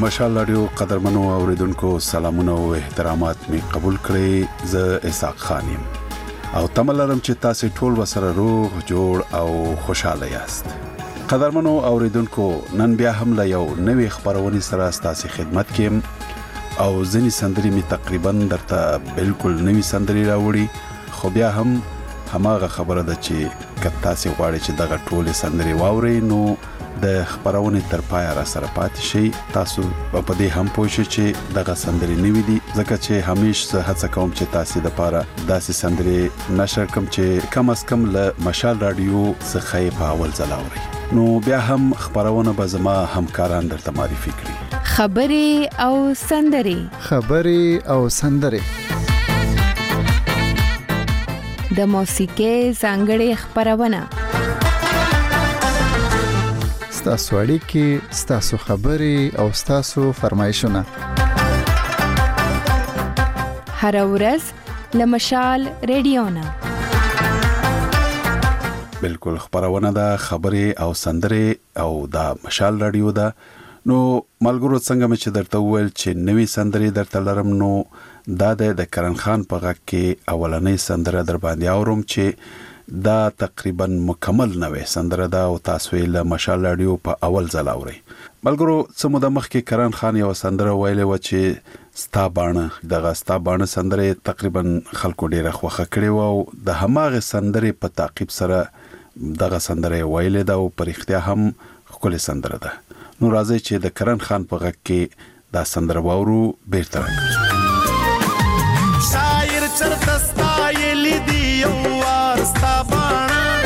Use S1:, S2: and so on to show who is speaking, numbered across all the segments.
S1: مشال رادیو قدرمنو اوریدونکو سلامونه او احترامات می قبول کړئ. زه اسحاق خان یم او تمه لرم چې تاسو ټول وسره روغ جوړ او خوشاله یاست. قدرمنو اوریدونکو نن بیا هم له یو نوې خبرونه سره ستاسو خدمت کې او ځینې سندري می تقریبا درته بالکل نوې سندري راوړي، خو بیا هم هماغه خبره ده چې کته سي غواړي چې دغه ټول سندري واوري نو د خبرونه تر پای را سره پاتې شي. تاسو په دې هم پوه شئ چې دغه سندري نوې دي، ځکه چې همیشه هڅه کوم چې تاسو د پاره داسې سندري نشر کوم چې کم از کم له مشال رادیو څخه په اول ځل اوري. نو بیا هم خبرونه به زما همکاران درته معرفي کړي.
S2: خبري او سندري د موسیقي څنګه خبرونه
S3: ستاسو اړیکې، ستاسو خبري او ستاسو فرمایشونه
S2: هر ورځ لمشال رادیو نه
S1: بالکل خبرونه ده، خبري او سندري او دا مشال رادیو ده. نو ملګرو څنګه مې چې درته وویل چې نوې سندري درته لرم، نو دا د کرن خان په غږ کې اولنۍ سندره در باندې اورم چې دا تقریبا مکمل نوې سندره ده او تاسو یې له مشال رادیو په اول ځل اورئ. ملګرو څه موده مخکې کرن خان یو سندره ویلې و چې ستا باڼه سندره تقریبا خلکو ډیره خوښه کړې و او د هماغه سندره په تعقیب سره دغه سندره ویلې ده او په اړتیا هم ښکلې سندره ده. نو راځي چې د کرن خان په غږ کې دا سندره واورو. بیرته راځو.
S4: شاعر چرته ستایلی دی یو وار ستا باڼه،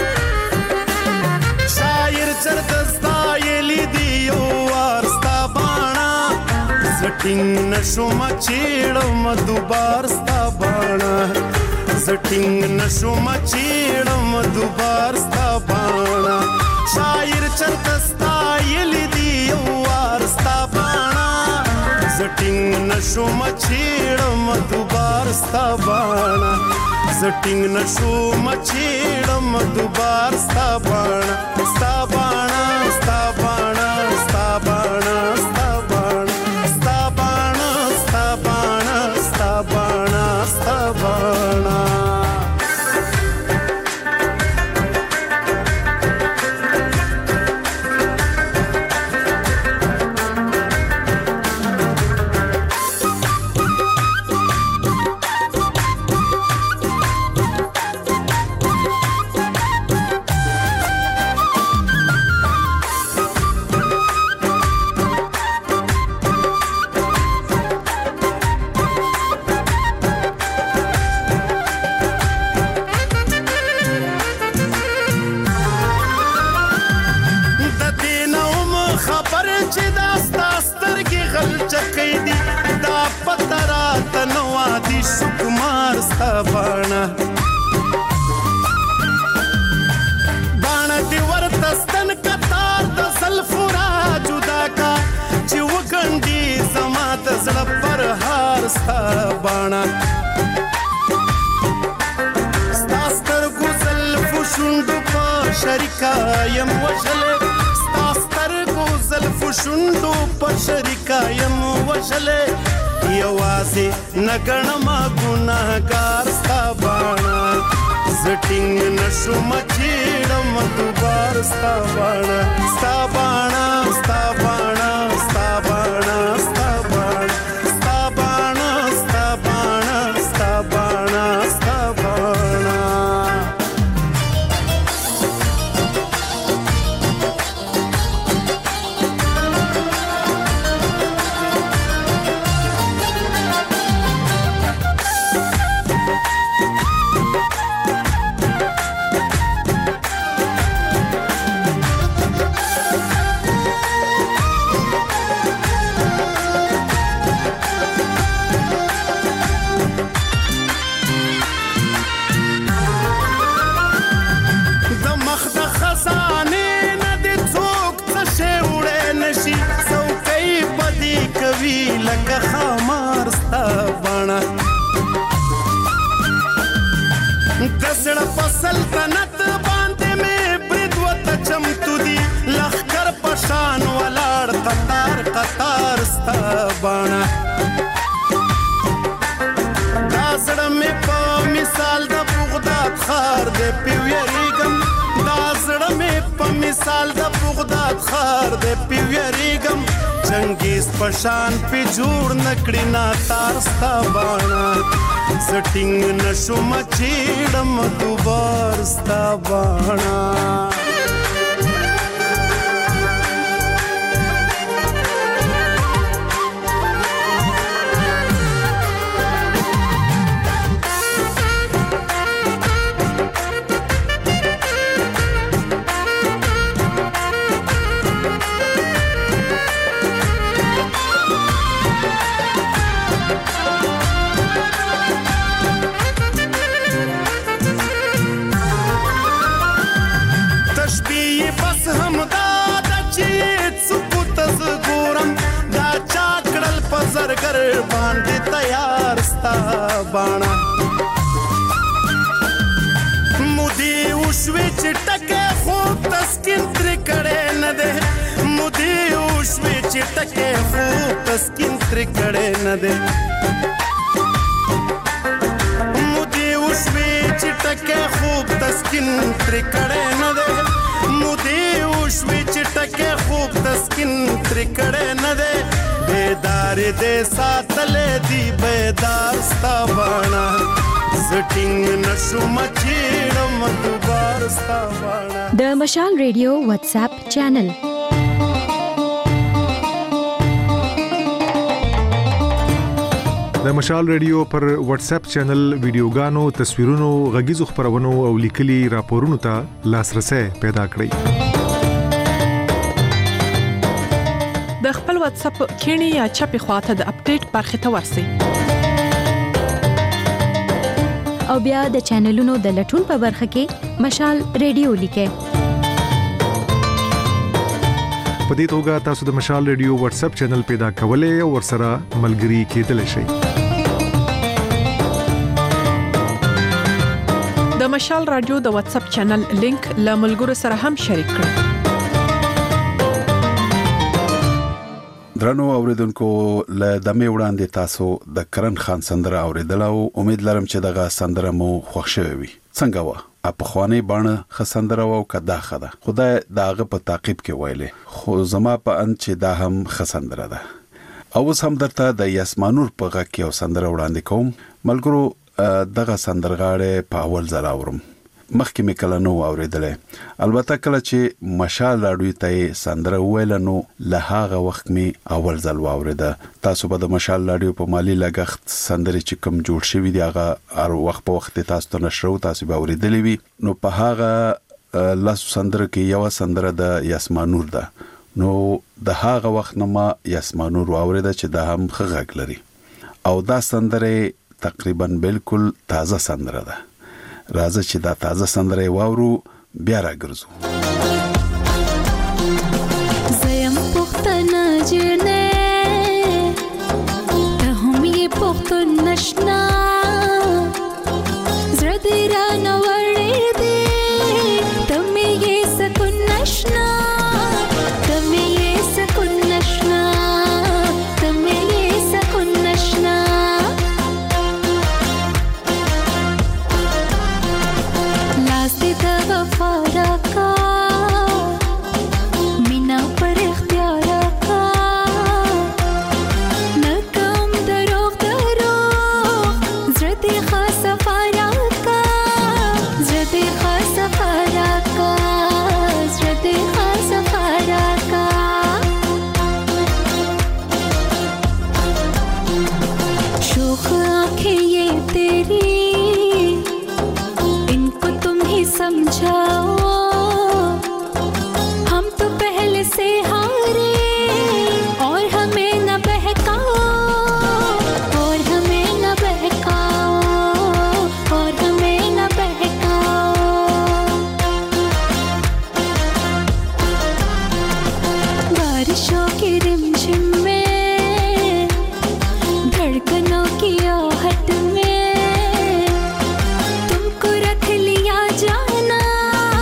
S4: شاعر چرته ستایلی دی یو وار ستا باڼه، زټینګ نشوم چیړم دوبار ستا باڼه، زټینګ نشوم چیړم دوبار ستا باڼه، شاعر چرته ستایلی دی یو وار ستا باڼه، زټینګ نشوم چیړم دوبار ستا باڼه، زټینګ نشوم چیړم دوبار ستا باڼه، ستا باڼه ستا باڼه ستا باڼه ستا باڼه ستا باڼه ستا باڼه ستا باڼه ستا باڼه. شریکایم وشله ستاستر گوزل فشوندو په شریکایم وشله یوازې نګڼما ګناهګار ستا باڼه، زټینګ نشوم چیړم دوبار ستا باڼه، ستا باڼه ستا باڼه ستا باڼه ستا باڼه ستا باڼه ستا باڼه ستا باڼه ستا باڼه. لکه خامار ستا باڼه د زړه په سلطنت باندې مې برید وته چمتو دي لښکر په شان ولاړ قطار قطار ستا بانا داسړه مې په مثال د بغداد خار دې پیوریګم داسړه مې په مثال د بغداد خار دې پیوریګم چنګیز پشان په جوړ نکړی نا تاستا بانا سټینګ نشو مچیډم دوبار ستا بانا زرګر باندې تیار ستا بانا مودي وشوي چې ټکه خو تسکین تر کړه نه ده مودي وشوي چې ټکه خو تسکین تر کړه نه ده مودي وشوي چې ټکه خو تسکین تر کړه نه ده مودي وشوي چې ټکه خو تسکین تر کړه نه ده بیدار دے ساتلے دی بیدار ستا بانا سټینګ نشو مچیړم دوبار ستا بانا
S5: د مشال ریډیو واتس اپ چینل
S6: د مشال ریډیو پر واتس اپ چینل ویډیوګانو تصویرونو غږیزو خبرونو او لیکلي راپورونو ته لاسرسي پیدا کړئ
S7: د خپل واتس اپ کینی یا چپی خواته د اپډیټ برخه ته ورسئ
S5: او بیا د چینلونو د لټون په برخه کې مشال ریډیو لیکئ
S6: په دې توګه تاسو د مشال ریډیو واتس اپ چینل پیدا کولای او ورسره ملګري کېدلی شئ
S7: د مشال رادیو د واتس اپ چینل لینک له ملګرو سره هم شریک کړئ
S1: درنو اوریدونکو له دمه وړاندې تاسو د کرن خان سندره اوریدل او امید لرم چې دغه سندره مو خوښ شوي وي څنګه و په خواني باندې خسندره او کدا خده خدای داغه په تعقیب کې ویلې خو زما په ان چې دا هم خسندره ده او سم درته د یاسمانور په غږ کې او سندره وړاندې کوم ملګرو دغه سندرغاړي په اول ځل اورم مخکې مې کله نو اوریدلې البته کله چې مشال راډیو ته سندره ویل نو له هغه وخت می اول ځل واوریده تاسو به د مشال راډیو په مالی لګښت سندره چې کوم جوړ شوی دی هغه هر وخت په وخت تاسو ته نشرو تاسو به اوریدلې وي نو په هغه لاس سندره کې یو سندره د یاسمانور ده نو د هغه وخت نه ما یاسمانور اوریده چې دا هم خغږ لري او دا سندره تقریبا بالکل تازه سندره ده راځه چې دا تازه سندره واورو بیا راګرځو
S8: زیم پختنا جنې ته هم یې پختن نشنا زړه دې را نوړې دې ته مې یې سکون نشنا ته مې یې سکون نشنا ته مې یې سکون نشنا तुमको रख लिया जाना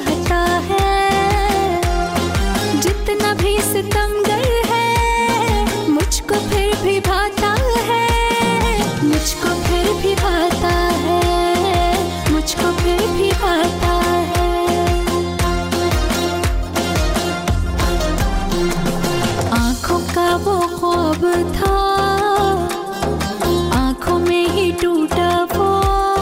S8: चाहता है, जितना भी सितमगर है मुझको फिर भी भाता है, मुझको फिर भी भाता है, मुझको फिर भी भाता है। आँखों का वो ख्वाब था, आँखों में ही टूटा वो,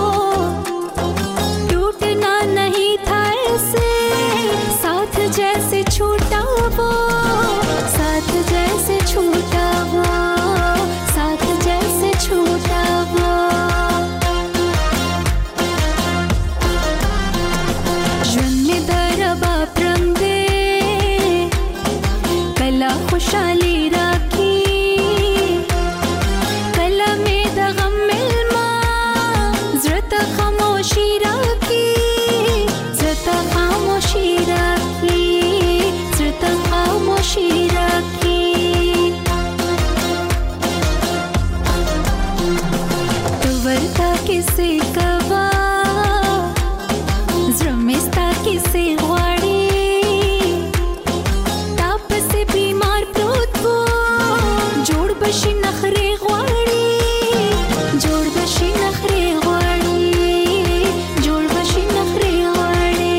S8: टूटना नहीं था ऐसे, साथ जैसे छूटा वो, साथ जैसे छूटा वो, साथ जैसे छूटा वो। जुल्म दरबा प्रंगे कला खुशाली राखी, कला में दगम मिलमा ज़रत खामोशी राखी, ज़रत खामोशी राखी, ज़रत खामोशी राखी। तो वर्ता किसे कवा ज़्रमिस्ता किसे ग़वाड़ी, ताप से बीमार प्रोत वो जोड़ बशी नखरे ग़वाड़ी, जोड़ बशी नखरे ग़वाड़ी, जोड़ बशी नखरे ग़वाड़ी।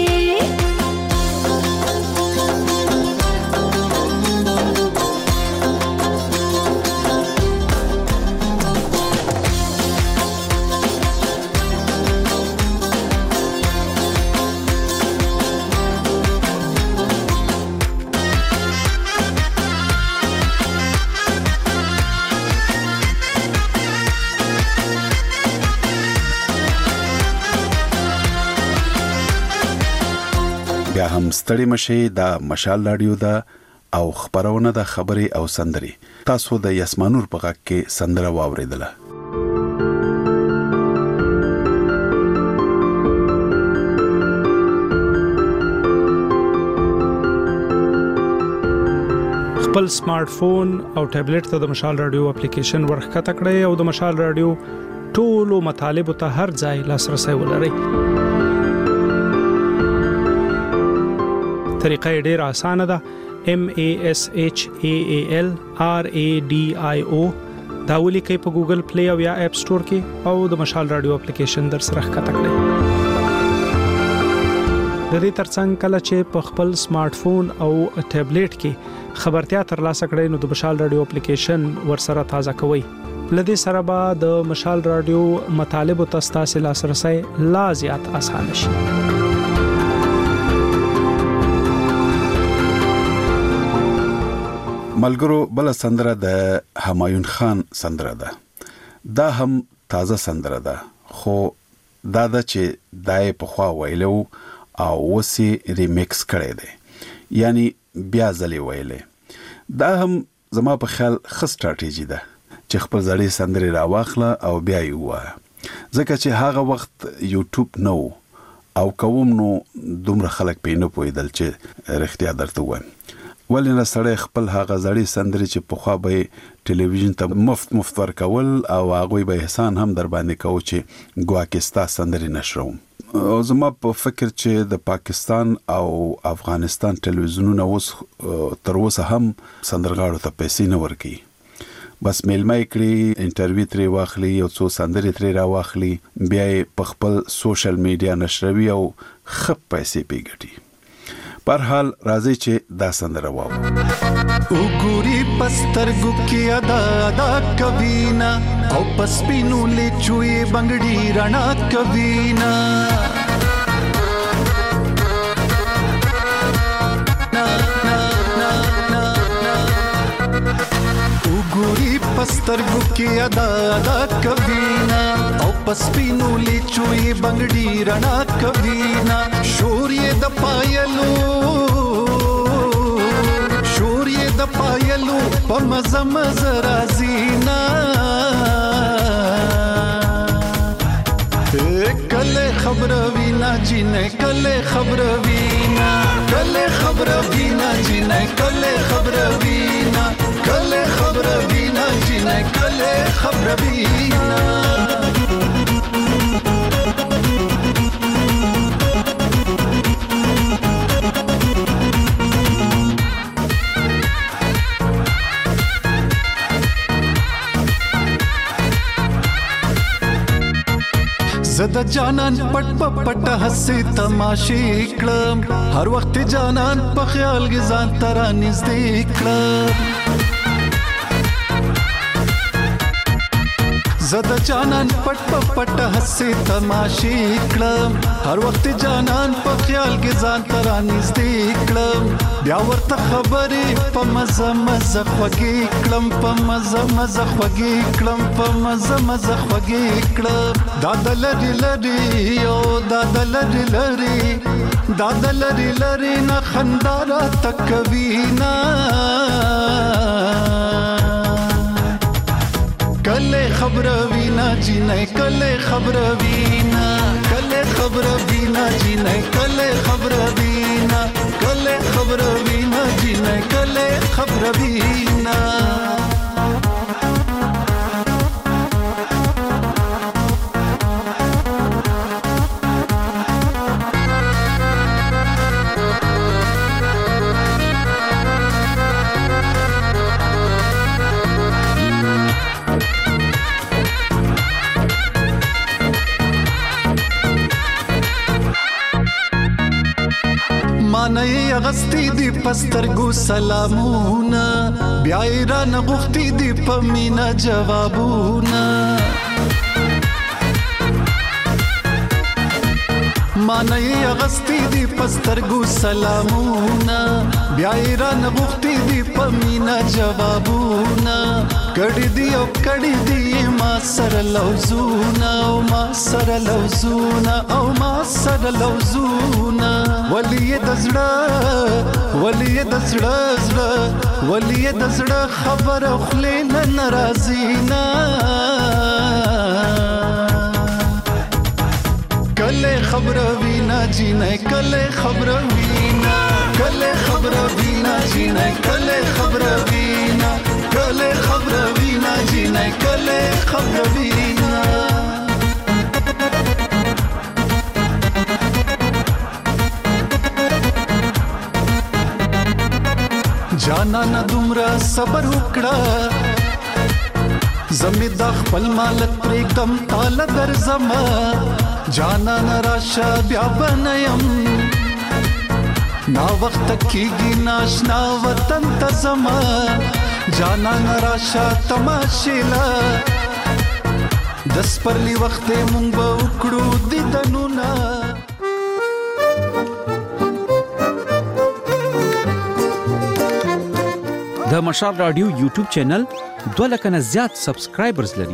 S1: بیا هم ستړي مشي دا مشال رادیو دا او خبرونه د خبري او سندري تاسو د یسمانور په غږ کې سندره واوریدله.
S9: خپل سمارټ فون او ټابلیټ ته د مشال رادیو اپلیکیشن ورخکته کړئ او د مشال رادیو ټولو مطالبه ته هر ځای لاسرسي ولرئ. طریقه ډیر اسانه ده. MASHAALRADIO دا ولیکئ په ګوګل پلی او یا اپ سٹور کې او د مشال رادیو اپلیکیشن در سره ښکته کړئ. د دې ترڅنګ کله چې په خپل سمارټ فون او ټابلیټ کې خبرتیا ترلاسه کړئ نو د مشال رادیو اپلیکیشن ور سره تازه کوئ. لدې سره به د مشال رادیو مطالب او تاسو لاسرسي لا زیات اسانه شي.
S1: ملګرو بل سندره د همایون خان سندره ده. دا هم تازه سندره ده خو دا د چې دای په خوا ویلو او وسی ریمیکس کړی دی یعنی بیا ځلې ویلې. دا هم زما په خیال ښه سټریټیجی ده چې خپل ځړې سندرې راواخله او بیا یې ووایه ځکه چې هغه وخت یوټیوب نو او کوم نو دومره خلک پې نه پوهېدل چې رښتیا درته وایم. ولې نه سړی خپل هغه ځړې سندرې چې پخوا به ټلویزیون ته مفت ورکول او هغوی به احسان هم در باندې کوو چې ګواکې ستا سندرې نشروم. او زما په فکر چې د پاکستان او افغانستان ټلویزیونونه اوس تر اوسه هم سندرغاړو ته پیسې نه ورکوي. بس میلمه یې کړي انټرویو ترې واخلي یو څو سندرې ترې راواخلي بیا یې په خپل سوشل میډیا نشروي او ښه پیسې پې ګټي. برحال راځي چې دا سندره واو.
S4: وګوري پسترګو کې ادا ادا کوینا او پسپینو لچوي بنگړي رڼا کوینا وګوري پسترګو کې ادا ادا کوینا او پسپینو لچوي بنگړي رڼا کوینا شور یې د پایلو د پایلو په مزه مزه رازینا کله خبر وینا جنې کله خبر وینا کله خبر وینا جنې کله خبر وینا کله خبر وینا جنې کله خبر وینا
S10: زدا جانان پټ پټ حسي تماشې کړم هر وخت جانان په خیال کې ځان تر نږدې کړم زدا جانان پټ پټ حسي تماشې کړم هر وخت جانان په خیال کې ځان تر نږدې کړم بیا ورته خبرې په مزه مزه خوږې کړم په مزه مزه خوږې کړم په مزه مزه خوږې کړم دا د لري لري او دا د لري لري دا د لري لري نه خندارا تکوینا کله خبر وینا جی نه کله خبر وینا کله خبر وینا جی نه کله خبر وینا کله خبر وینا جی نه کله خبر وینا مانای اغستی دی پسترګو سلامونه بیا ایران غوښتي دی پمینا جوابونه مانای اغستی دی پسترګو سلامونه بیا ایران غوښتي دی پمینا جوابونه کړي دی او کړي دی ما سره لوزونه او ما سره لوزونه او ما سره لوزونه ولي دزړه ولي دزړه خبر خلین ناراضینا کله خبر وینا جی نه کله خبر وینا کله خبر وینا جی نه کله خبر وینا کله خبر وینا جی نه کله خبر وینا جانا نه دومره صبر وکړه زمي د خپل مالک پرېږدم تاله درځمه جانا نه راشه بیا بنیم نا وخت کېږي ناشنا وطن ته ځمه جانا نه راشه تماشې له د سپرلي وخت مونږ به وکړو دیدنونه
S11: د مشال رادیو یوټیوب چینل 2 لک نه زیات سبسکرایبرز لري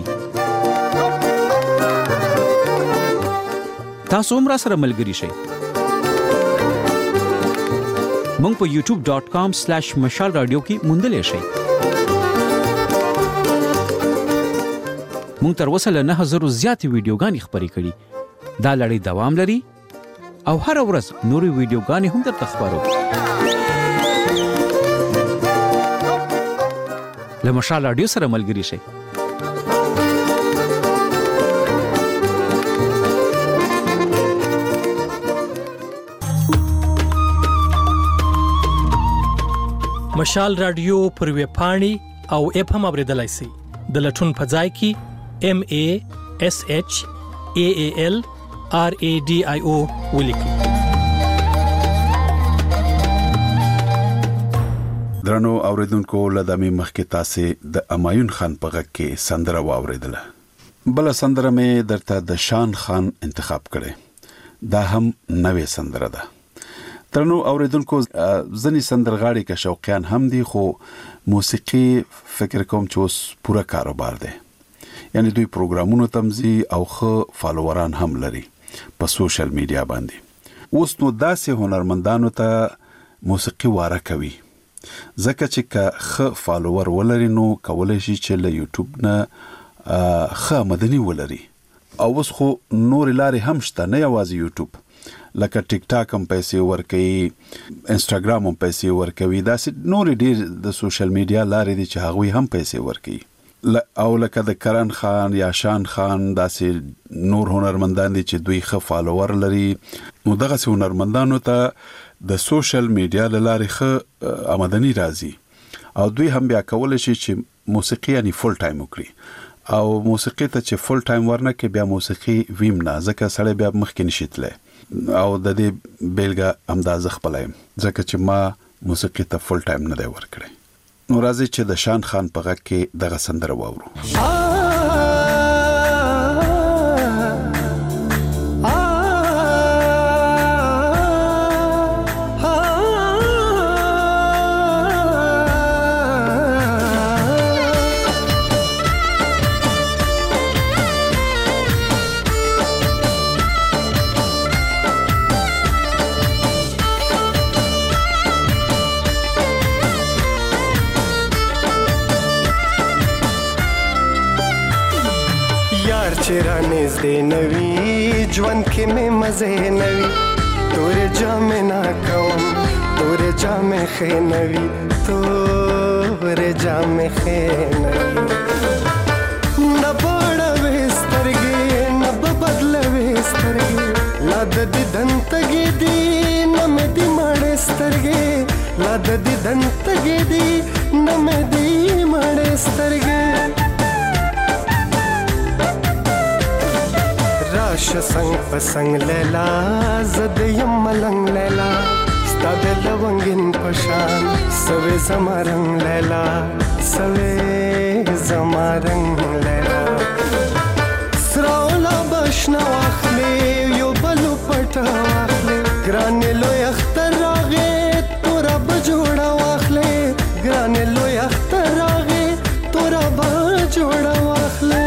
S11: تاسو هم را سره ملګري شئ مونږ په youtube.com/mashalradio کې موندلې شئ مونږ تر اوسه له 9000 زیات ویډیوګانې خبرې کړې دا لړۍ دوام لري او هر ورځ نوري ویډیوګانې هم درته خبرو له مشال رادیو سره ملګري شئ
S12: مشال رادیو پر ویب پاڼې او اپ هم اوریدلای شئ د لټون په ځای کې MASHALRADIO ولیکئ
S1: درنو اوریدونکو لدامي مخکې تاسو د امایون خان په غږ کې سندره واوریدله بل سندره مې درته د شان خان انتخاب کړي دا هم نوې سندره ده درنو اوریدونکو ځنی سندرغاړي کا شوقیان هم دي خو موسیقي فکر کوم چې اوس پورا کاروبار ده یعنی دوی پروګرامونو تمزي او خو فالووران هم لري په سوشل میډیا باندې اوس نو داسې هنرمندانو ته موسیقي واره کوي ځکه چې که خ فالوور ولري نو کولای شي چې له یوټیوب نه خ مدني ولري او اوس خو نور لارې هم شته نه یوازې یوټیوب لکه ټیک ټاک هم پیسې ورکوي انستګرام هم پیسې ورکوي دا نور ډیر د سوشل میډیا لارې دي چې هغوی هم پیسې ورکوي او لکه د کرن خان یا شان خان داسې نور هنرمندان دي چې دوی ښه فالوور لري نو دغه هنرمندانو ته د سوشل میډیا لارې ښه آمدنی راځي او دوی هم بیا کولای شي چې موسیقي یعنی فول ټایم وکړي او موسیقي ته چې فل ټایم ورنه کې بیا موسیقي ویم نه ځکه سړی بیا مخکې نشیتله او د دې بیلګه انداز خپلایم ځکه چې ما موسیقي ته فل ټایم نه دی ورکړی. نو راځي چې د شان خان په غږ کې دغه سندره واورو.
S13: چرانیز دی نوی ژوند کې مې مزه نوی تور جامې نا کوم تور جامې خې نوی تور جامې خې نوی نه بڑا وسترګې نه بدل وسترګې لا د دې دنتګې دی نه مې دی مړ سترګې لا د دې دنتګې دی نه مې دی مړ سترګې راش سنگ پسنگ لیلا زد یم ملنگ لیلا ستاد لونگین پشان سوی زمارنگ لیلا سوی زمارنگ لیلا سراولا بشنا واخلی یو بلو پتا واخلی گرانی لوی اختر راغی تورا بجوڑا واخلی گرانی لوی اختر راغی تورا بجوڑا واخلی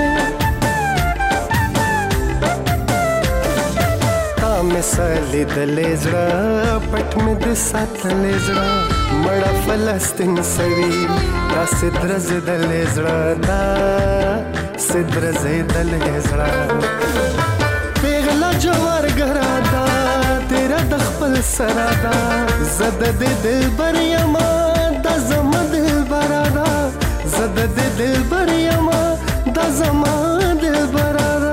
S13: مثالی د لزړه پټ مې د ساتلې زړه مړه فلسطین سوي دا سدرز د لزړه دا سدرز د لزړه پیغلا جوار ګرا دا تیرا د خپل سره دا زد د دلبر یما د زما دلبر دا زد د دلبر یما د زما دلبر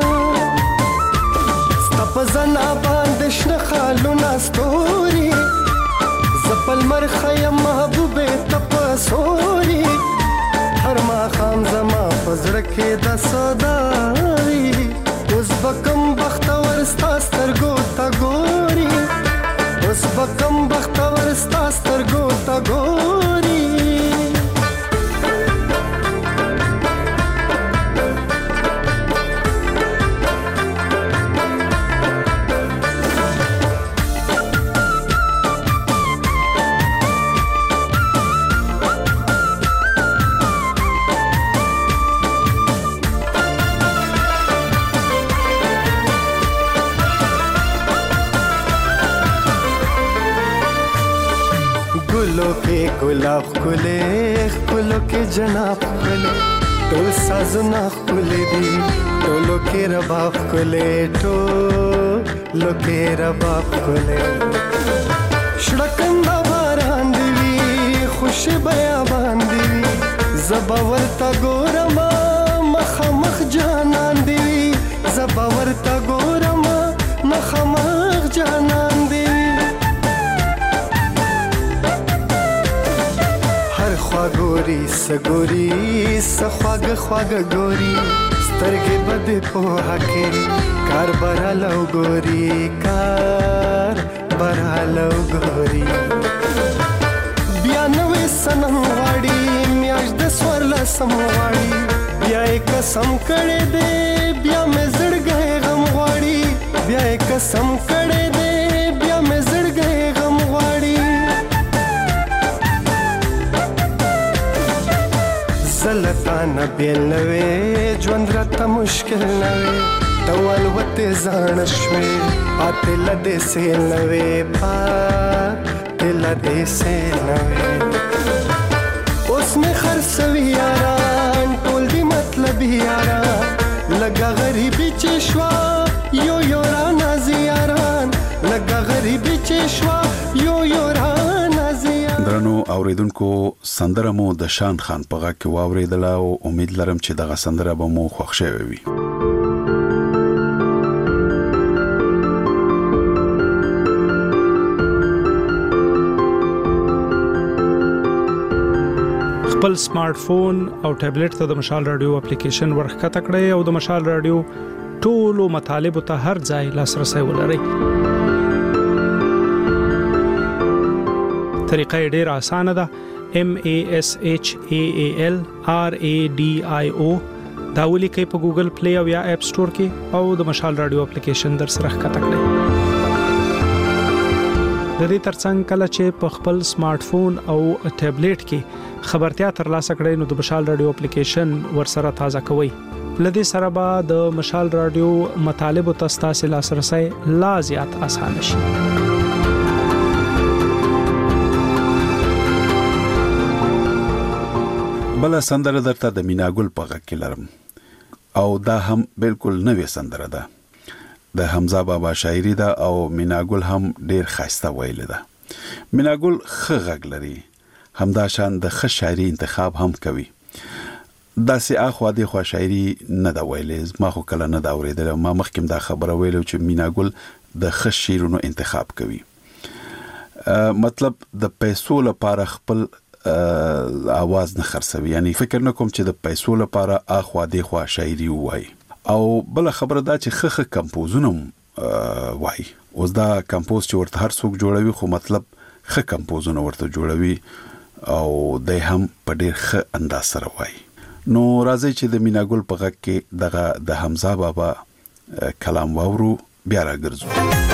S13: پزنا باندې شنه خالونه ستوري زپل مرخه محبوبه تپسوري هر ما خام زما پزړه کې د صداوي اوس بکم بختور ستا سترګو تا ګوري اوس بکم بختور ستا سترګو تا ګوري गुलाब खुले खुलो के जनाब खुले टोल साजना खुले दी टोलो के रबाब खुले टोलो के रबाब खुले शड़कंदा बारान दिवी खुश बयाबान दिवी जबावरता गोरमा मखमख जानन दिवी जबावरता गोरमा मखमख जानन दिवी गोरी सगोरी सखवाग खवाग गोरी سترګې بده په هکې کار برالو ګوري کار برالو ګوري بیا نوې سنم واړي میاش د سورلا سم واړي بیا قسم کړې دې بیا مې زړګې غم واړي بیا قسم کړې دې بیا مې زړګې غم واړي زلطان بیل نوې ژوند راته مشکل نوې دوال وته ځان شوي پاتل دې سیل نوې پاتل دې سیل نوې اوس مې خرڅوي یاران ټول دې مطلب یاران لګا غریبي چې شوا یو یو را نازیاران لګا غریبي چې شوا یو یو را
S1: درنو اوریدونکو سندره مو د شان خان په غږ کې واوریدل او امید لرم چې دغه سندره به مو خوښ شوي وي.
S9: خپل سمارټ فون او ټابلیټ ته د مشال رادیو اپلیکیشن ورخکته کړئ او د مشال رادیو ټولو مطالب ته هر ځای لاسرسي ولرئ. طریقه ډېره اسانه ده. MASHAALRADIO دا ولیکئ په ګوګل پلی او یا اپ سٹور کې او د مشال رادیو اپلیکیشن در سره ښکته کړئ. د دې ترڅنګ کله چې په خپل سمارټ فون او ټابلیټ کې خبرتیا ترلاسه کړئ نو د مشال رادیو اپلیکیشن ورسره تازه کوئ. لدې سره به د مشال رادیو مطالب او تاسو لاسرسي لا زیات اسانه شي.
S1: بل سندره درته د میناګل په غږ کې لرم او دا هم بالکل نوې سندره ده. د حمزه بابا شاعري ده او میناګل هم ډیر ښایسته ویل ده. میناګل ښه غږ لري، همدا شان د ښه شاعري انتخاب هم کوي. داسې اخوا دی خو شاعري نه دا ویلې، ما خو کله نه دا اوریدل. ما مخکې دا خبره ویلو چې میناګل د ښه شعرونو انتخاب کوي. مطلب د پیسو لپاره خپل आवाज نه خرڅوي، یعنی فکر نه کوم چې د پیسو لپاره اخوا دی خو شاعري وایي. او بل خبره دا چې خخ کمپوزونه وایي. اوس دا کمپوز چې ورته هر څوک جوړوي خو مطلب خ کمپوزونه ورته جوړوي او د هم په ډیر ښه انداز سره وایي. نو راځي چې د میناګل په غږ کې دغه د حمزه بابا کلام واورو، بیا راګرځو.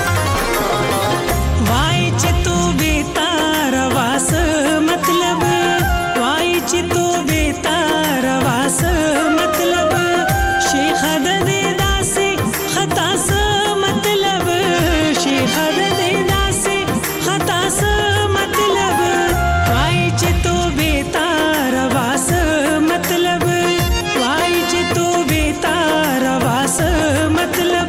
S14: وای چې تو بیتار واس مطلب، وای چې تو بیتار واس مطلب، شیخ د دې داسې خطا س مطلب، شیخ د دې داسې خطا س مطلب، وای چې تو بیتار واس مطلب، وای چې تو بیتار واس مطلب.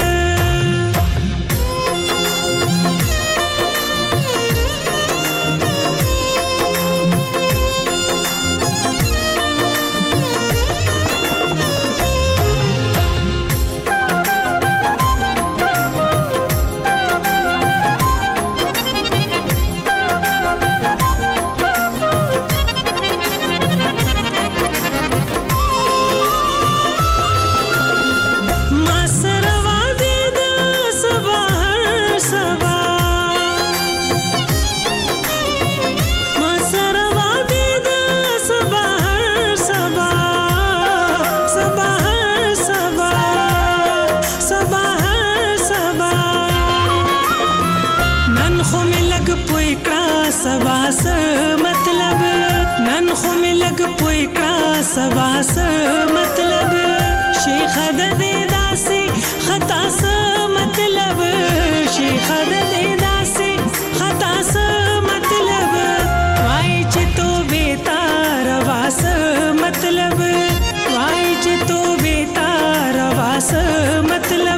S14: سواس مطلب، شیخ د دې داسې خطا س مطلب، شیخ د دې داسې خطا س مطلب، وای چې تو بیتار واس مطلب، وای چې تو بیتار واس مطلب.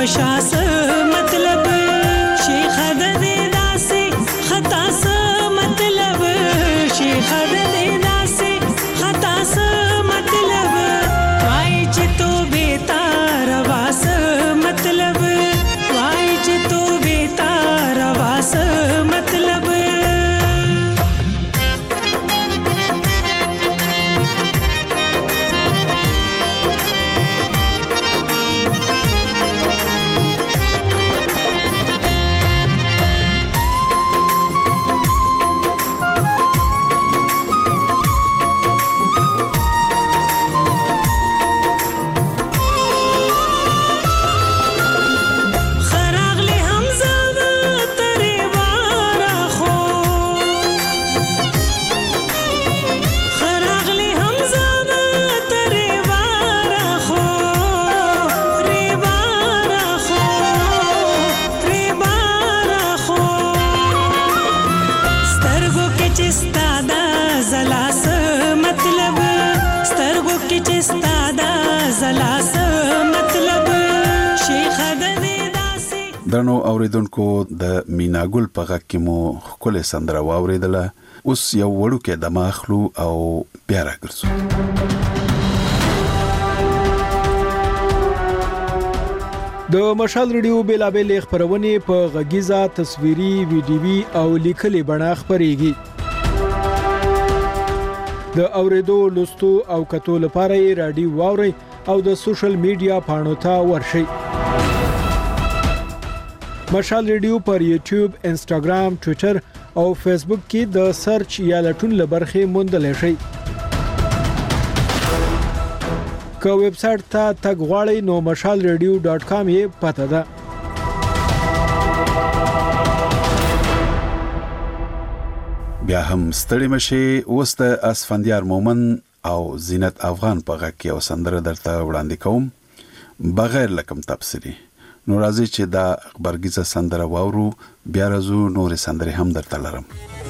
S14: تماشا څه مطلب شیخ د دې داسې خطا څه مطلب شیخ د دې داسې خطا څه مطلب وای چې تو بیتار واس مطلب وای چې تو بیتار واس مطلب
S1: درنو اوریدونکو د میناګل په غږ کې مو خپل سندره واوریدله. اوس یو وړوکې د ماخلو او بیا راګرځو.
S9: د مشال ریډیو بیلابل خبرونه په غږیزه تصویري ویډیوي او لیکلي بڼه خبريږي. د اوریدو لوستو او کتو لپاره رادیو واوري او د سوشل میډیا پاڼو ته ورشي. مشال ریډیو پر یوټیوب، انسټاګرام، ټوئیټر او فیسبوک کې د سرچ یا لټون لبرخه موندل شي. که ویب سټ ته تګ غواړئ نو mashalradio.com یې پته ده.
S1: بیا هم ستړي مشي. اوس د اسفندیار مومن او زینت افغان په غږ کې او سندره درته وړاندې کوم بغیر لکم تفصیلی. نو راځي چې دا خبرګیزه سندره واورو. بیا راځو نورې سندرې هم درته لرم.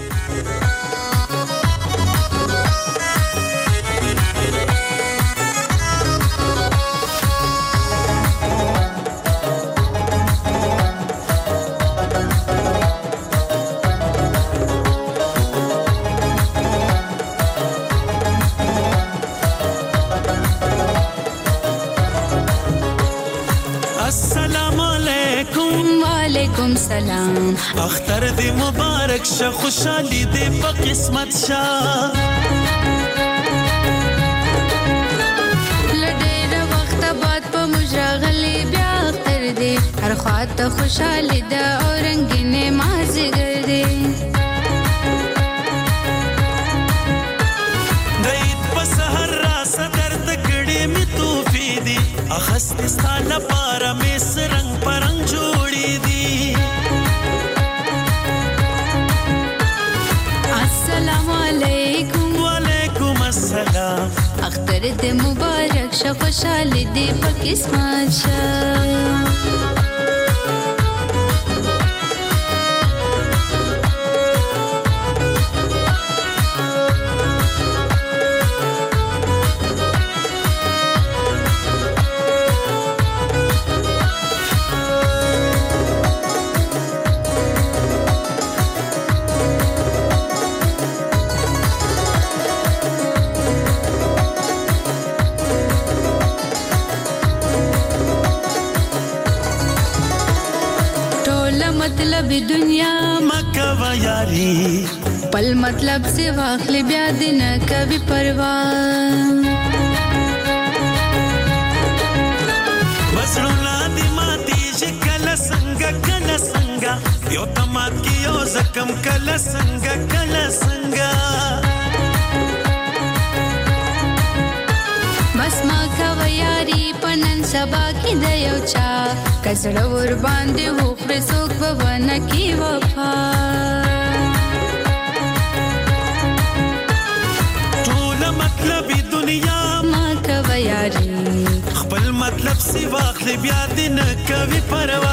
S8: سلام
S4: اختر دې مبارک شه خوشالي دې په قسمت شه
S8: لډېر وخت بعد په مجرغلي بیا اختر دې هر خواته خوشالي ده او رنگینه مازیګر دې
S4: دید په سحر را صدر تکړې می توفي دي اخستستانه پاره می سرنګ پرنګ جوړې دي.
S8: السلام علیکم
S4: وعلیکم السلام
S8: اختر دې مبارک شه خوشالي دې په قسمت شه مطلب دنیا
S4: مکه و یاری
S8: پل مطلب سے واخل بیا دن کبھی پرواز
S4: بسړونا دی ماتي شکل څنګه یو تمات کی یو زکم کل څنګه
S8: بس ما کا یاری پنن سبا کی د یو چا کزړه ور باندې هو پر څوک بونه کی وفا
S4: ټول مطلب دنیا
S8: ما کا یاری
S4: خپل مطلب سی واخل بیا دین کوي پروا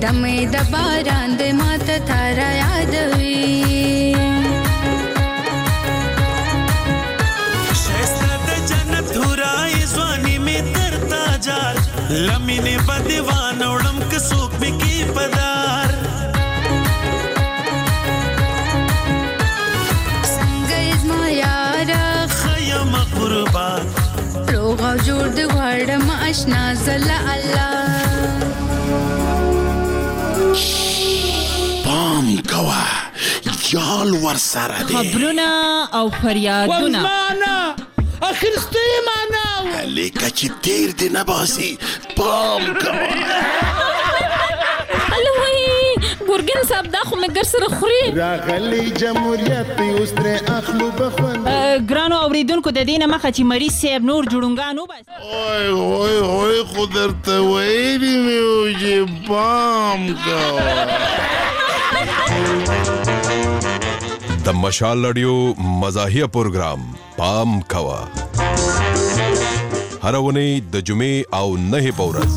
S15: سمې د باران د ماته تارا یادوي
S4: شایسته د جنت هورای ځواني مې تر تاجار لمینې په دیوان وړم که څوک مې کې پدار
S15: څنګه زما یاره
S4: خیم قربان
S15: روغ او جوړ د غواړم اشنا زله الله
S16: پام کوه یال ورسره دی
S17: خبرونه او فریادونه
S16: والمانا اخرستی مانا لیکه چې تیر دی نباسي پام کوه
S17: الوی ګورګین صاحب دا خو مې ګر سره خوري
S13: راغلی جمهوریت اوس ترې اخلو بخوند
S17: ګرانو اوریدونکو د دې نه مخه چې مریض صاحب نور جوړونګانو بس
S16: اوی خو درته ویلي مې و چې پام کوه
S18: د مشال رادیو مزاحیه پروګرام پام کوه هر ونی د جمعې او نه په ورځ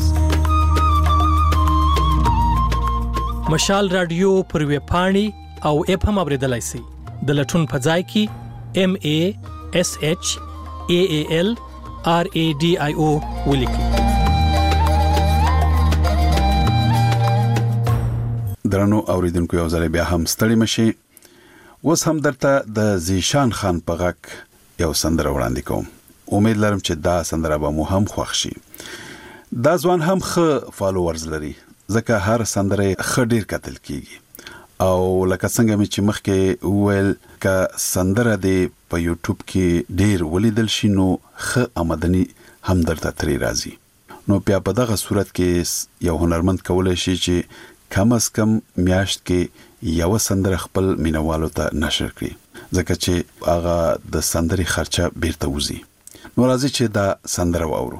S12: مشال رادیو پر ویب پاڼې او اپ هم اوریدلای شئ د لټون په ځای کې MASHALRADIO ولیکئ.
S1: درنو اوریدونکو یو ځل بیا هم ستړي مشي اوس هم درته د زیشان خان په غږ یو سندره وړاندې کوم امید لرم چې دا سندره به مو هم خوښ شي دا ځوان هم ښه فالوورز لري ځکه هر سندره ښه ډیر کتل کیږي او لکه څنګه مې چې مخکې وویل که سندره دی په یوټیوب کې ډیر ولیدل شي نو ښه آمدنی هم درته ترې راځي نو بیا په دغه صورت کې یو هنرمند کولی شي چې کم از کم میاشت کې یو سندره خپل مینوالو ته نشر کړي ځکه چې هغه د سندري خرچه بیرته وځي نو راځي چې دا سندره واورو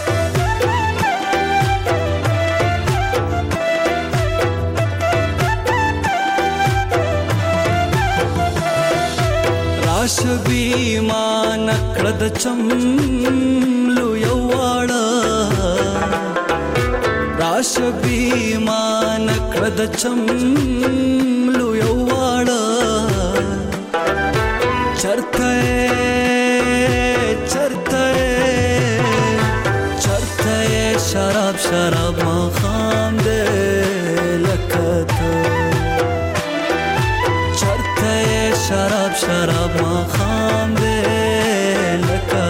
S10: راشبی ما نکړه د چملو یواړه راشبی ما نکړه د چملو یواړه چرته شراب ما خام دے لکتا چرته شراب ما خام دے لکتا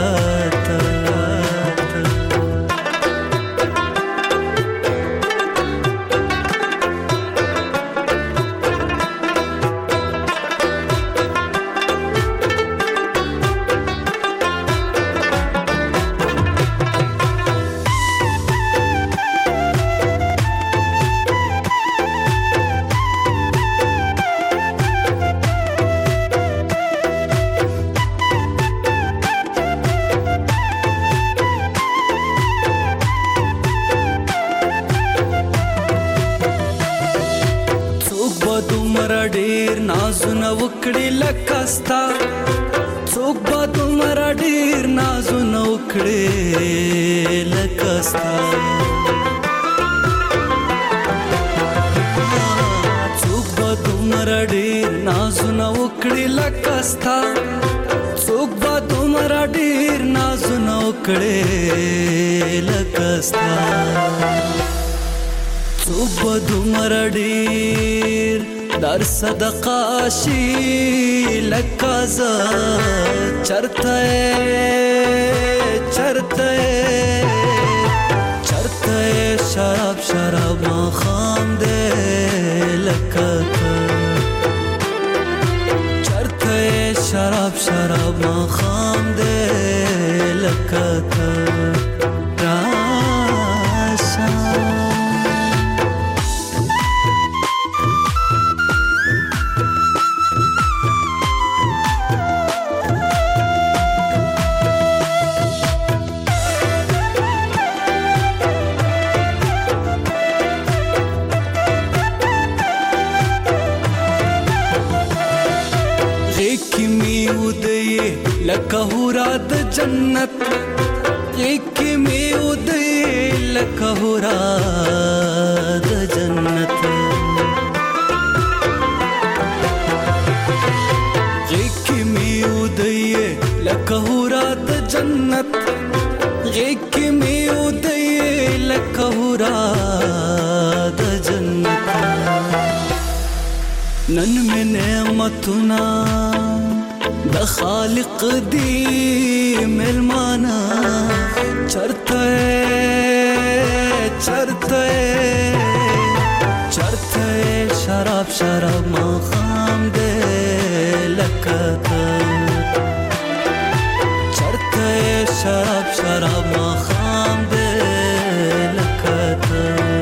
S10: نازونه وکړي لکستا څوک به دومره ډیر نازونه وکړي لکستا څوک به دومره ډیر نازونه وکړي لکستا څوک به دومره ډیر نازونه وکړي لکستا څوک به دومره ډیر در صدقه شي لکازا چرته شراب ما خام دے لکتا چرته شراب ما خام دے لکتا راشا لکه هورا د جنت ایک می ودی لکه هورا د جنت
S13: جنت غیکی میو دیه لکهورا د جنت غیکی میو دیه لکهورا د جنت نن میں نعمتنا د خالق دی ملمانا چرته شراب شراب مخام دے لکتا چرته شراب شراب مخام دے لکتا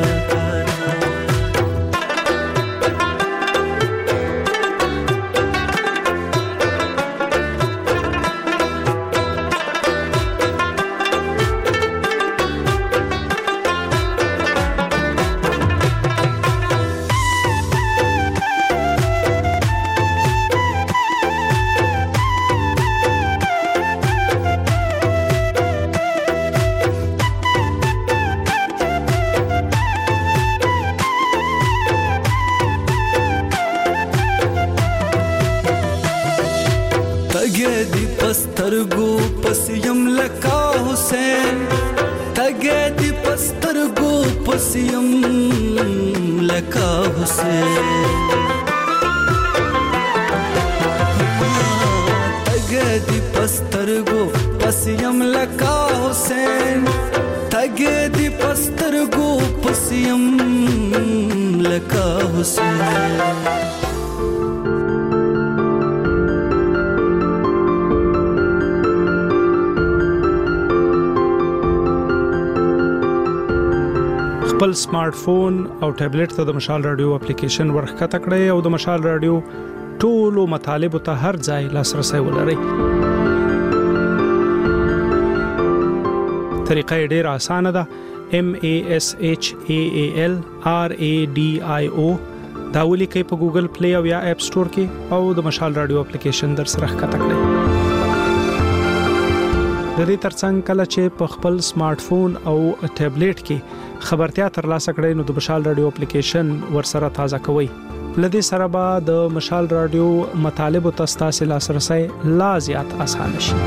S13: پسترګو پسیم لکا حسین تګې دی پسترګو پسیم لکا حسین تګې دی پسترګو پسیم لکا حسین تګې دی پسترګو پسیم لکا حسین
S9: خپل سمارټ فون او ټابلیټ ته د مشال رادیو اپلیکیشن ورخکته کړئ او د مشال رادیو ټولو مطالبه ته هر ځای لاسرسي ولرئ. طریقه ډیره اسانه ده. MASHAALRADIO دا ولیکئ په ګوګل پلی او یا اپ سٹور کې او د مشال رادیو اپلیکیشن در سره ښکته کړئ. د دې ترڅنګ کله چې په خپل سمارټ فون او ټابلیټ کې خبرتیا ترلاسه کړئ نو د مشال رادیو اپلیکیشن ورسره تازه کوئ. لدې سره به د مشال رادیو مطالبه تاسو لاسرسي لا زیات آسان شي.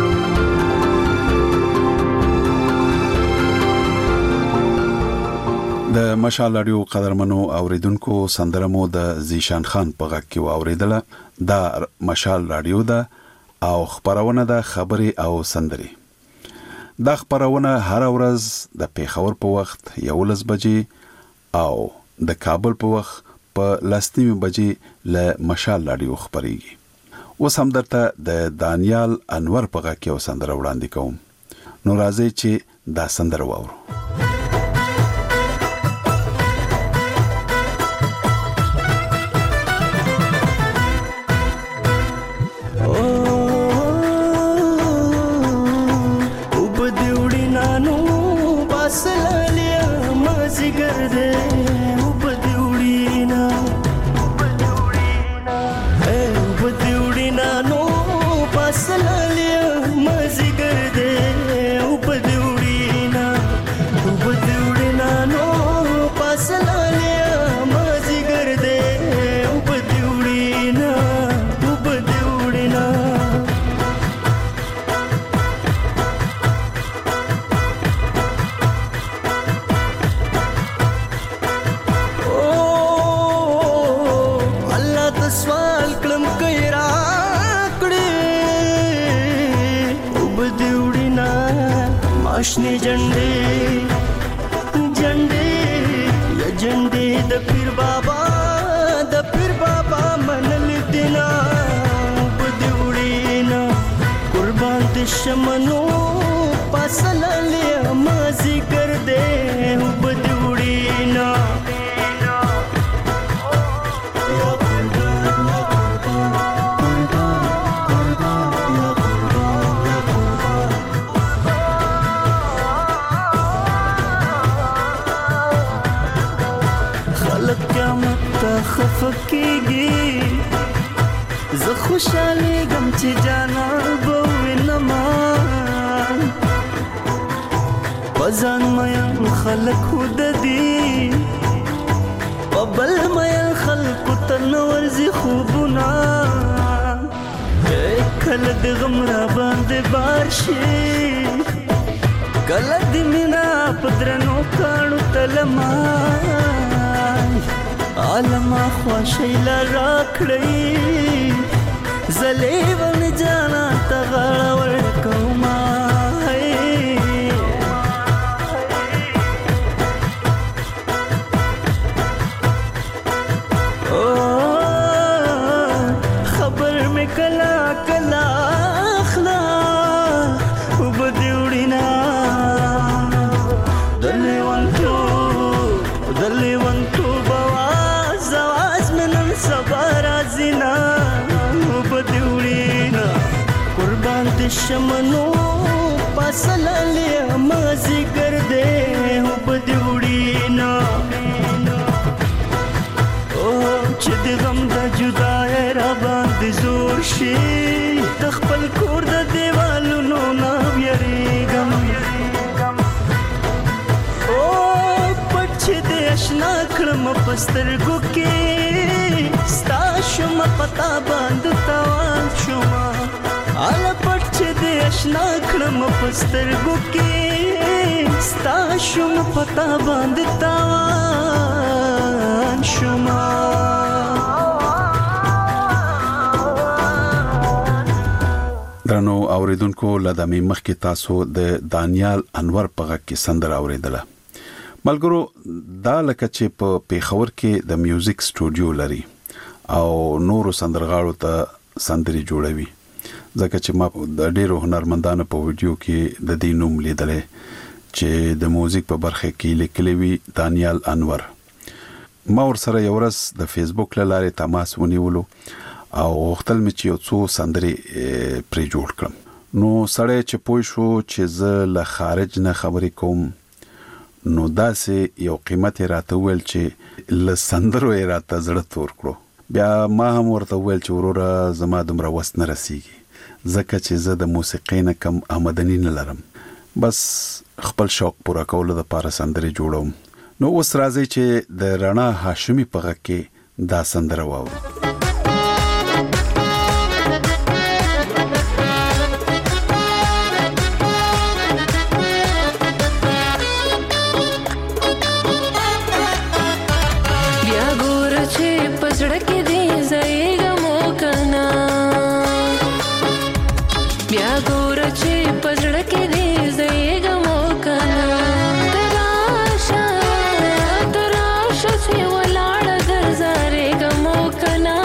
S1: د مشال رادیو قدرمنو اوریدونکو سندرمو د زیشان خان په غږ کې اوریدله. دا مشال رادیو ده او خبرونه د خبري او سندري. دا خبرونه هر ورځ د پیښور په وخت 11 بجې او د کابل په وخت په 10 بجې له مشال رادیو خبريږي. اوس هم درته د دانیال انور په غږ کې سندره وړاندې کوم. نو راځي چې دا سندره واورو.
S13: آشنی جنڈے جنڈے یا جنڈے د پیر بابا منل دینا بدوڑینا قربان دشمنو پاسل لیا مازی کر دے بدوڑینا خفکیږي زه خوشاله غم چې جانا بوینما پزان مې خلک خود دي
S19: ورځې خوبونه کله د غم را باندې بار شي کله د مینا په درنو کاڼو تلما عالمه خواشۍ لا راکړئ زلې ون جانا ته غاړه ورکوما خبر مې کلا کلا اخلا وبدوړینا دلې ونتو بواز आवाज مې نن سبا راځینا وبدوړینا قربان دې شمنو پاسللې مازی ګرځې وبدوړینا چې د غم د جدای را باندې زور شي د خپل کور د دیوالونو نه ویریږم او پټ چې د اشنا کړم په سترګو کې ستا شوم پتا باندې تاوان شوم اله پټ چې د اشنا کړم په سترګو کې ستا شوم پتا باندې تاوان شوم
S1: درنو اوریدونکو لدمې مخکې تاسو د دانیال انور په غږ کې سندره اوریدله ملګرو دا لکه چې په پیښور کې د میوزیک سټوډیو لري او نورو سندرغاړو ته سندري جوړوي ځکه چې ما د ډیرو هنرمندانو په ویډیو کې د دې نوم لیدلې چې د موزیک په برخه کې لیکلي وي دانیال انور ما ورسره یو ورځ د فیسبوک لارې تماس ونیولو او وختل مې چې یو څو سندري پرې جوړ کړم نو سړی چې پوه شو چې زه له خارج نه خبرې کوم نو داسې یو قیمت راته ویل چې له سندرو راته زړه تور کړو بیا ما هم ورته ویل چې وروره زما دومره وس نه رسیږي ځکه چې زه د موسیقۍ نه کم آمدني نه لرم بس خپل شوق پوره کولو لپاره سندري جوړوم نو اوس راځي چې د رڼا هاشمي په غږ کې دا سندره واورو
S8: تراشا چې ولاړ درځاره ګمو کنا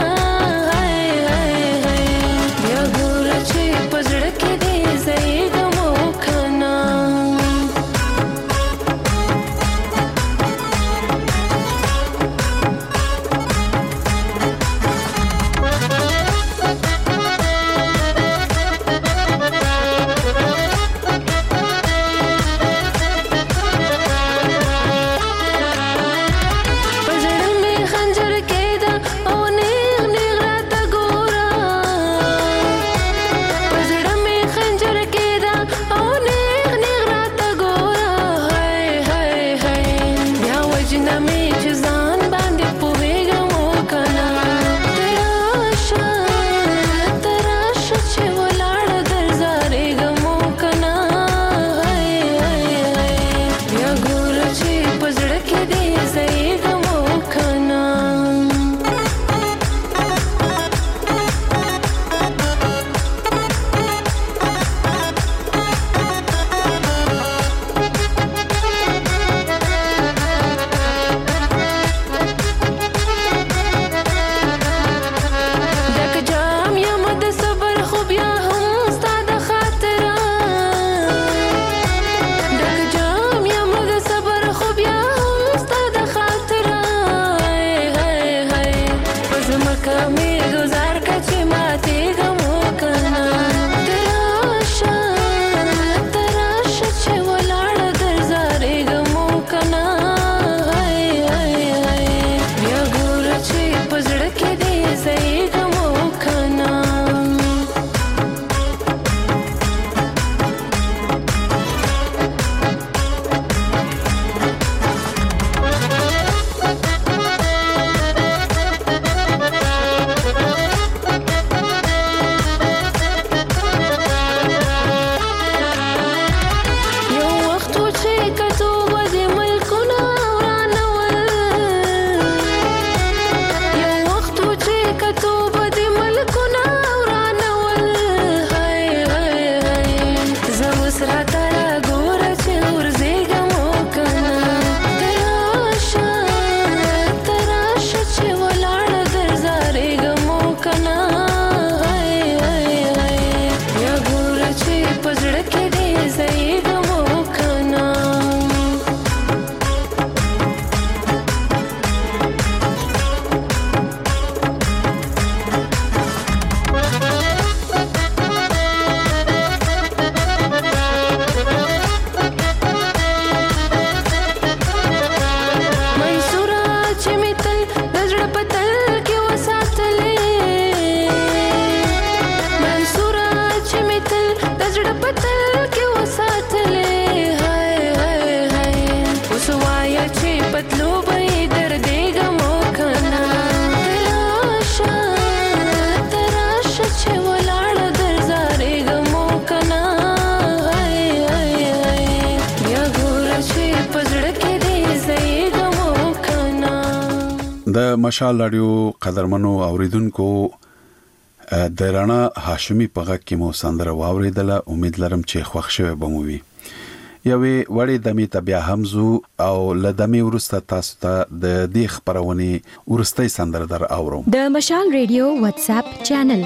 S1: د مشال رادیو قدرمنو اوریدونکو د رانا هاشمی په غږ کې مو سندره واوریدله. امید لرم چې خوښ شوه به مو وي. یوې وړې دمې ته بیا همزو او له دمې وروسته تاسو ته د دې خپرونې وروستۍ سندره در اورم.
S5: د مشال ریډیو واتس اپ چینل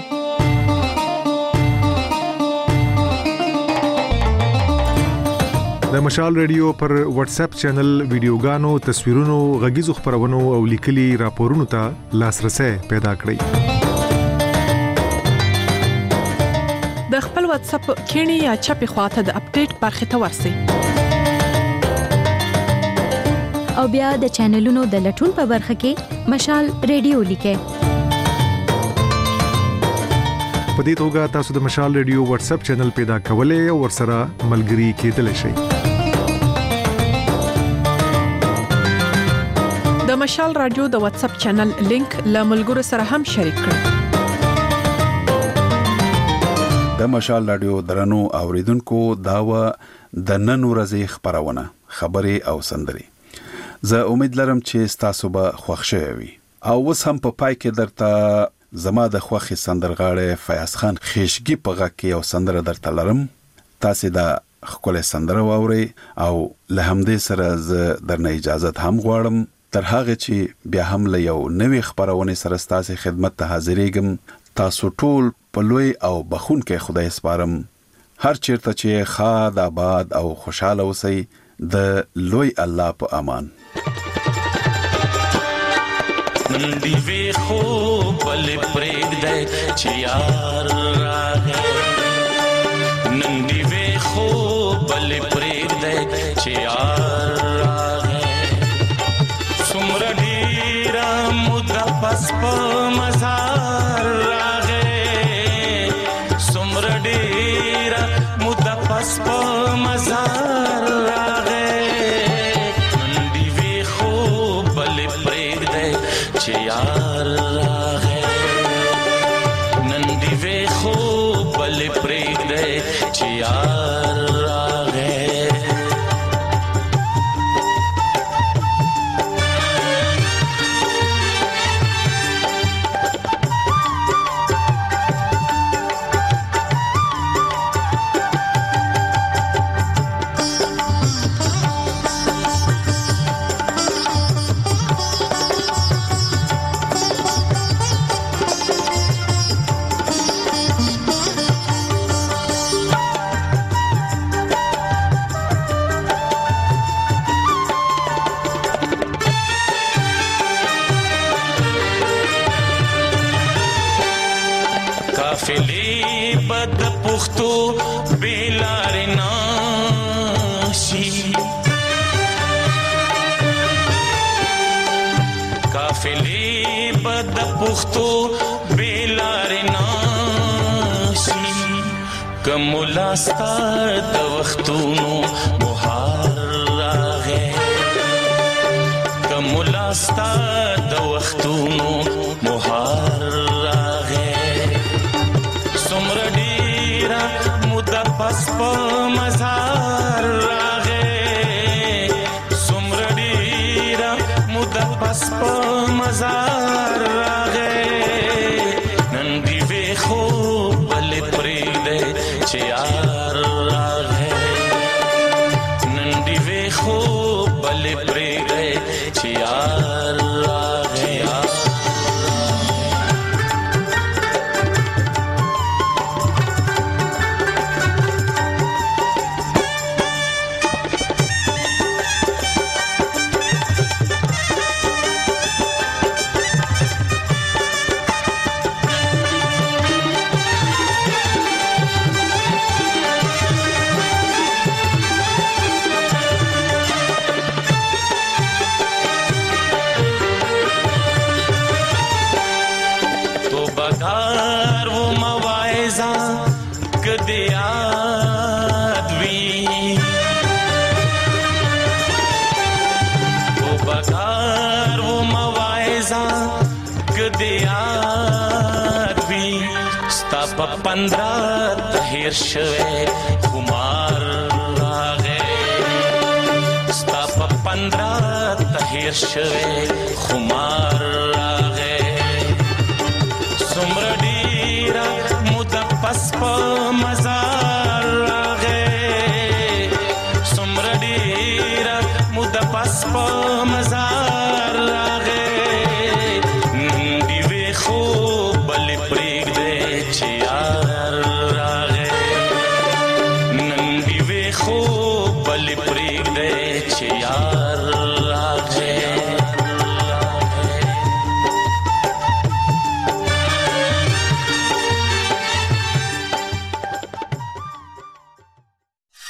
S6: د مشال ریډیو پر واتس اپ چینل ویډیوګانو، تصویرونو، غږیزو خبرونو او لیکلي راپورونو ته لاسرسي پیدا کړئ.
S7: د خپل واتس اپ کینی یا چپی خواته د اپډیټ برخه ته ورسی
S5: او بیا د چینلونو د لټون په برخه کې مشال ریډیو لیکه.
S6: په دې توګه تاسو د مشال ریډیو واتس اپ چینل پیدا کولای او ورسره ملګري کېدلی شئ.
S7: د مشال رادیو د واتس اپ چینل لینک له ملګرو سره هم شریک کړئ.
S1: د مشال رادیو درنو اوریدونکو داوا د نن ورځې خبرونه، خبري او سندري. زه امید لرم چې تاسو به خوښ شئ وي. او اوس هم په پای کې درته زما د خوښي سندرغاړي فیاض خان خېشګي په غږ کې یو سندره درته لرم. تاسو دا خپل سندره واوري او له همدې سره زه درنه اجازه هم غواړم. تر هغه چې بیا هم له یو نوې خبرونه سره ستاسو خدمت ته حاضرېږم. تاسو ټول په لوی او بخون کې خدای سپارم. هر چیرته چې خاد آباد او خوشاله اوسئ. د لوی الله په امان.
S20: نندی وی خو بل پرېګ دې چې یار راغې. نندی وی خو بل پرېګ دې چې یار راغې. څومره ډیر موده پس په مزار راغې. څومره ډیر موده پس په مزار راغې. نندی وی خو بل پرېګ دې چې یار راغې. نن دی وی خو بل پرېګ دې چې یار راغې. قافلې بد پختو بیلار ناشي. قافلې بد پختو بیلار ناشي. کمولا ستا د وختونو بهار راغې. کمولا ستا د وختونو بهار راغې. څومره ډیره موده پس په مزار راغې. څومره ډیره موده پس په مزار راغې. نن دی وی خو بل پرېګ دې چې یار راغې. نن دی وی خو بل پرېګ دې چې یار راغې. پندرہ تهیر شوه خمار راغې. ستا په 15 هیر شوه خمار را